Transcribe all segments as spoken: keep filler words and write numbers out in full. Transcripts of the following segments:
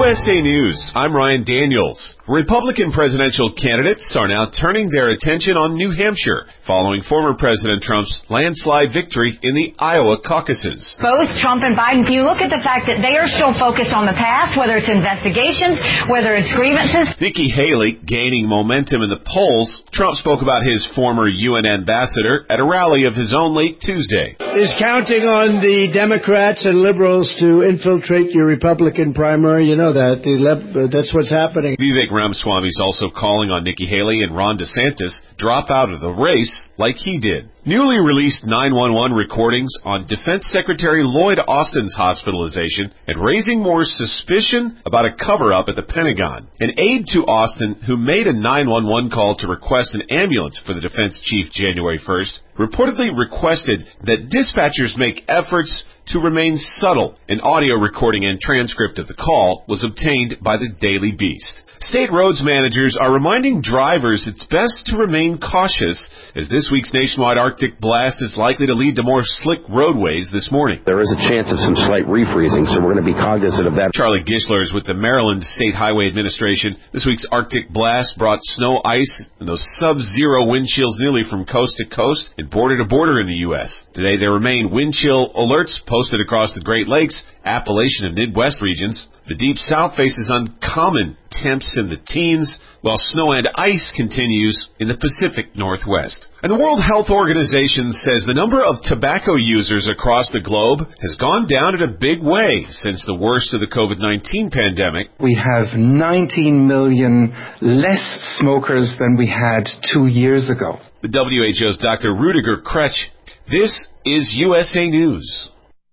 S A News, I'm Ryan Daniels. Republican presidential candidates are now turning their attention on New Hampshire, following former President Trump's landslide victory in the Iowa caucuses. Both Trump and Biden, if you look at the fact that they are still focused on the past, whether it's investigations, whether it's grievances. Nikki Haley gaining momentum in the polls. Trump spoke about his former U N ambassador at a rally of his own late Tuesday. Is counting on the Democrats and liberals to infiltrate your Republican primary. You know that. The le- that's what's happening. Vivek Ramaswamy is also calling on Nikki Haley and Ron DeSantis drop out of the race like he did. Newly released nine one one recordings on Defense Secretary Lloyd Austin's hospitalization and raising more suspicion about a cover-up at the Pentagon. An aide to Austin, who made a nine one one call to request an ambulance for the defense chief January first, reportedly requested that dispatchers make efforts to remain subtle. An audio recording and transcript of the call was obtained by the Daily Beast. State roads managers are reminding drivers it's best to remain cautious as this week's nationwide Arctic blast is likely to lead to more slick roadways this morning. There is a chance of some slight refreezing, so we're going to be cognizant of that. Charlie Gishler is with the Maryland State Highway Administration. This week's Arctic blast brought snow, ice, and those sub-zero wind chills nearly from coast to coast and border to border in the U S. Today there remain wind chill alerts posted across the Great Lakes, Appalachian, and Midwest regions. The Deep South faces uncommon temps in the teens, while snow and ice continues in the Pacific Northwest. And the World Health Organization says the number of tobacco users across the globe has gone down in a big way since the worst of the COVID nineteen pandemic. We have nineteen million less smokers than we had two years ago. The W H O's Doctor Rudiger Kretsch. This is U S A News.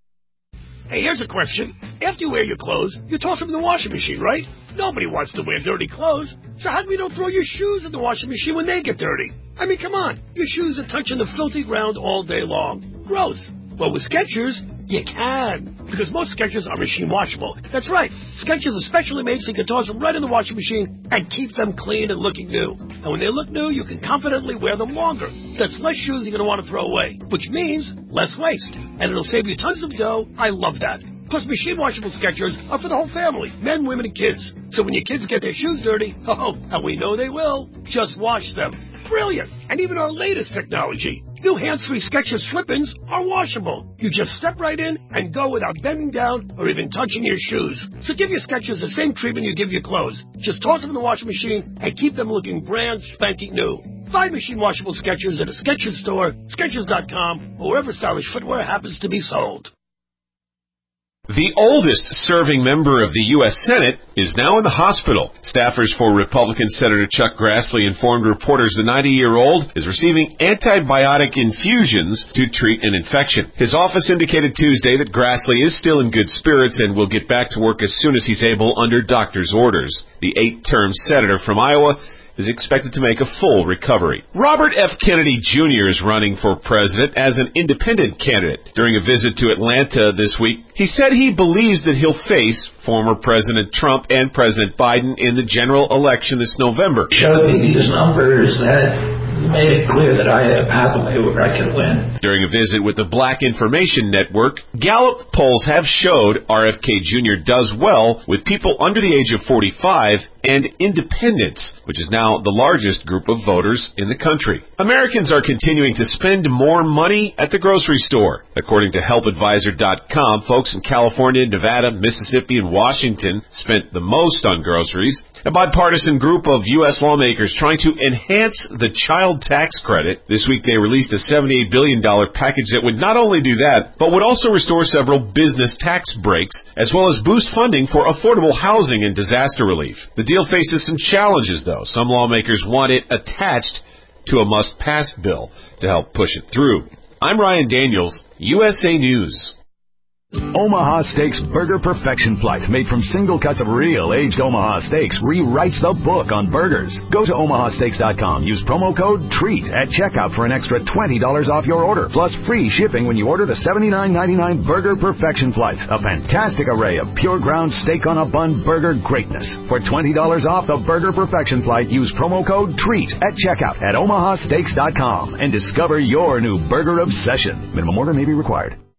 Hey, here's a question. After you wear your clothes, you toss them in the washing machine, right? Nobody wants to wear dirty clothes. So how come you don't throw your shoes in the washing machine when they get dirty? I mean, come on. Your shoes are touching the filthy ground all day long. Gross. But with Skechers, you can. Because most Skechers are machine washable. That's right. Skechers are specially made so you can toss them right in the washing machine and keep them clean and looking new. And when they look new, you can confidently wear them longer. That's less shoes you're going to want to throw away, which means less waste. And it'll save you tons of dough. I love that. Plus, machine washable Skechers are for the whole family, men, women, and kids. So when your kids get their shoes dirty, oh, and we know they will, just wash them. Brilliant. And even our latest technology. New hands-free Skechers slip-ins are washable. You just step right in and go without bending down or even touching your shoes. So give your Skechers the same treatment you give your clothes. Just toss them in the washing machine and keep them looking brand spanking new. Find machine washable Skechers at a Skechers store, Skechers dot com, or wherever stylish footwear happens to be sold. The oldest serving member of the U S Senate is now in the hospital. Staffers for Republican Senator Chuck Grassley informed reporters the ninety-year-old is receiving antibiotic infusions to treat an infection. His office indicated Tuesday that Grassley is still in good spirits and will get back to work as soon as he's able under doctor's orders. The eight-term senator from Iowa is expected to make a full recovery. Robert F. Kennedy Junior is running for president as an independent candidate. During a visit to Atlanta this week, he said he believes that he'll face former President Trump and President Biden in the general election this November. Showed me these numbers that made it clear that I have a way where I can win. During a visit with the Black Information Network, Gallup polls have showed R F K Junior does well with people under the age of forty-five and independents, which is now the largest group of voters in the country. Americans are continuing to spend more money at the grocery store. According to help advisor dot com, folks in California, Nevada, Mississippi, and Washington spent the most on groceries. A bipartisan group of U S lawmakers trying to enhance the child tax credit. This week they released a seventy-eight billion dollars package that would not only do that, but would also restore several business tax breaks, as well as boost funding for affordable housing and disaster relief. The deal faces some challenges, though. Some lawmakers want it attached to a must-pass bill to help push it through. I'm Ryan Daniels, U S A News. Omaha Steaks Burger Perfection Flight, made from single cuts of real aged Omaha steaks, rewrites the book on burgers. Go to omaha steaks dot com. Use promo code TREAT at checkout for an extra twenty dollars off your order, plus free shipping when you order the seventy-nine ninety-nine Burger Perfection Flight. A fantastic array of pure ground steak on a bun burger greatness. For twenty dollars off the Burger Perfection Flight, use promo code TREAT at checkout at omaha steaks dot com and discover your new burger obsession. Minimum order may be required.